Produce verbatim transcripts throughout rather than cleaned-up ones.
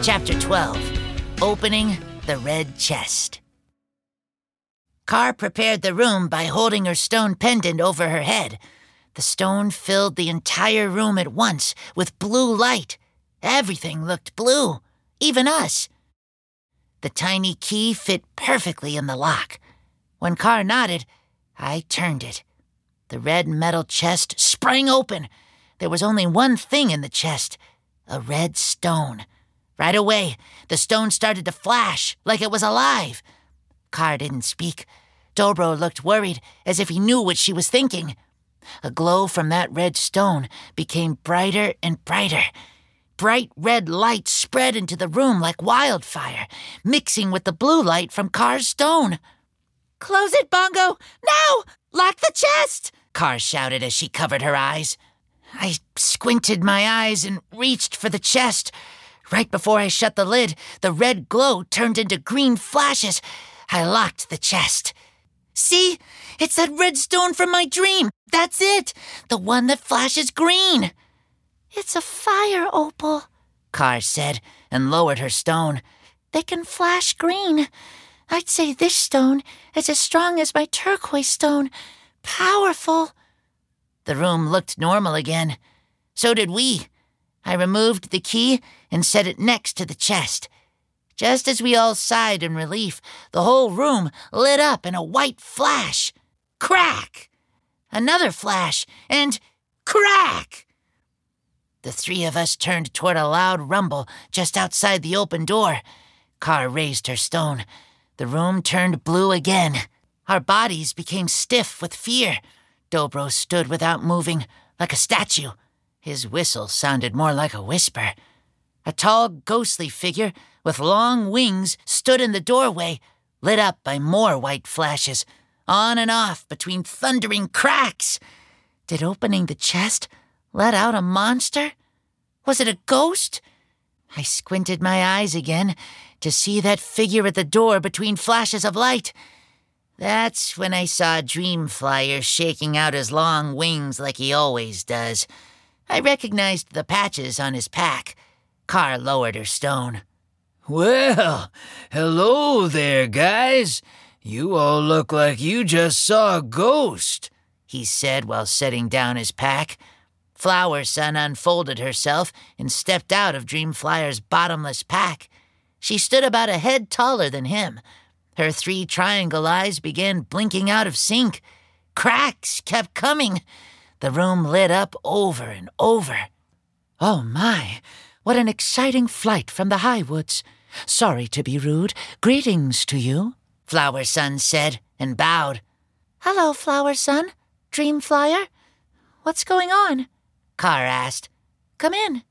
Chapter twelve. Opening the Red Chest. Car prepared the room by holding her stone pendant over her head. The stone filled the entire room at once with blue light. Everything looked blue, even us. The tiny key fit perfectly in the lock. When Car nodded, I turned it. The red metal chest sprang open. There was only one thing in the chest, a red stone. Right away, the stone started to flash like it was alive. Car didn't speak. Dobro looked worried, as if he knew what she was thinking. A glow from that red stone became brighter and brighter. Bright red light spread into the room like wildfire, mixing with the blue light from Car's stone. "Close it, Bongo! Now! Lock the chest!" Car shouted as she covered her eyes. I squinted my eyes and reached for the chest. Right before I shut the lid, the red glow turned into green flashes. I locked the chest. "See? It's that red stone from my dream. That's it. The one that flashes green." "It's a fire opal," Car said, and lowered her stone. "They can flash green. I'd say this stone is as strong as my turquoise stone. Powerful." The room looked normal again. So did we. I removed the key and set it next to the chest. Just as we all sighed in relief, the whole room lit up in a white flash. Crack! Another flash, and crack! The three of us turned toward a loud rumble just outside the open door. Car raised her stone. The room turned blue again. Our bodies became stiff with fear. Dobro stood without moving, like a statue. His whistle sounded more like a whisper. A tall, ghostly figure with long wings stood in the doorway, lit up by more white flashes, on and off between thundering cracks. Did opening the chest let out a monster? Was it a ghost? I squinted my eyes again to see that figure at the door between flashes of light. That's when I saw Dreamflyer shaking out his long wings like he always does. I recognized the patches on his pack. Car lowered her stone. "Well, hello there, guys. You all look like you just saw a ghost," he said while setting down his pack. Flower Sun unfolded herself and stepped out of Dreamflyer's bottomless pack. She stood about a head taller than him. Her three triangle eyes began blinking out of sync. Cracks kept coming. The room lit up over and over. "Oh my, what an exciting flight from the high woods. Sorry to be rude. Greetings to you," Flower Sun said and bowed. "Hello, Flower Sun. Dreamflyer. What's going on?" Car asked. "Come in."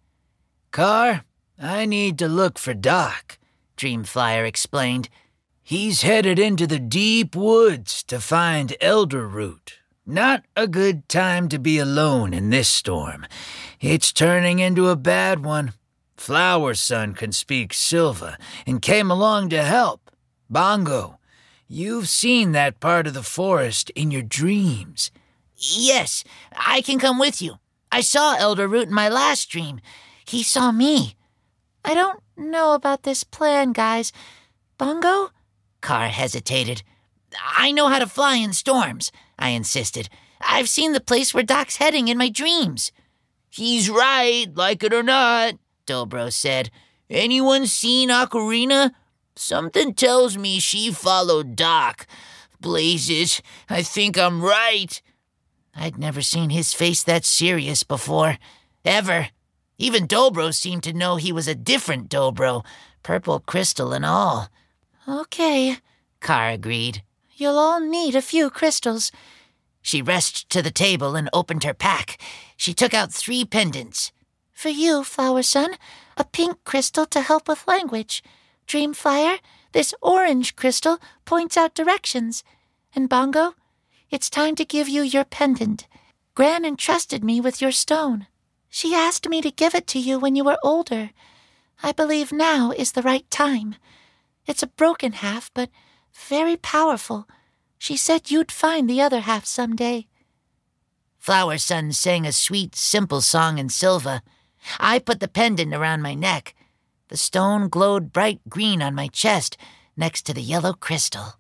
"Car, I need to look for Doc," Dreamflyer explained. "He's headed into the deep woods to find Elderroot. Not a good time to be alone in this storm. It's turning into a bad one. Flower Sun can speak Silva and came along to help. Bongo, you've seen that part of the forest in your dreams." "Yes, I can come with you. I saw Elderroot in my last dream. He saw me." "I don't know about this plan, guys. Bongo?" Car hesitated. "I know how to fly in storms," I insisted. "I've seen the place where Doc's heading in my dreams." "He's right, like it or not," Dobro said. "Anyone seen Ocarina? Something tells me she followed Doc. Blazes, I think I'm right." I'd never seen his face that serious before. Ever. Even Dobro seemed to know he was a different Dobro, purple crystal and all. "Okay," Car agreed. "You'll all need a few crystals." She rushed to the table and opened her pack. She took out three pendants. "For you, Flower Sun, a pink crystal to help with language. Dreamflyer, this orange crystal points out directions. And Bongo, it's time to give you your pendant. Gran entrusted me with your stone. She asked me to give it to you when you were older. I believe now is the right time. It's a broken half, but very powerful. She said you'd find the other half someday." Flower Sun sang a sweet, simple song in Silva. I put the pendant around my neck. The stone glowed bright green on my chest next to the yellow crystal.